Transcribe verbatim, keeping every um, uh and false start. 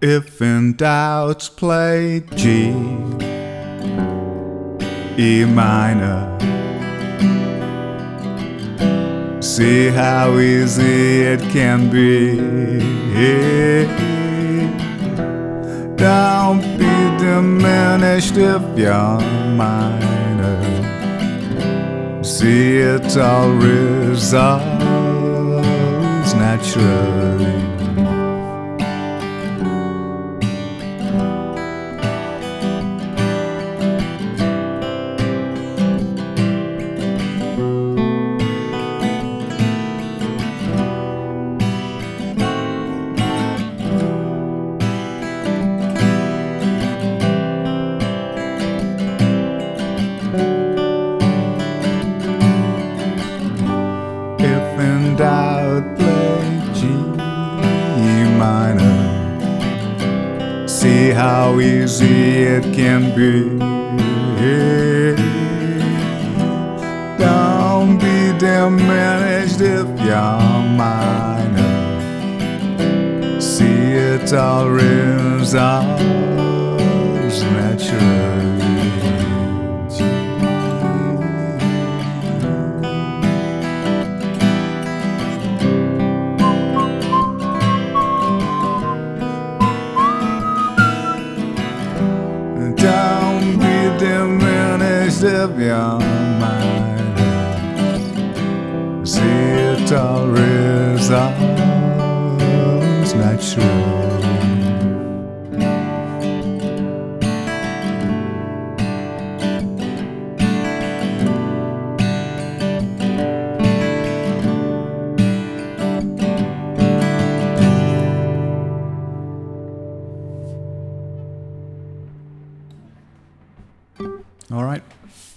If in doubt, play G, E minor. See how easy it can be. Don't be diminished if you're minor. See, it all resolves naturally. If in doubt, play G minor. See how easy it can be. Don't be diminished if you're minor. See, it all resolves naturally. Don't be diminished if you're minor. See, it all resolves naturally. All right.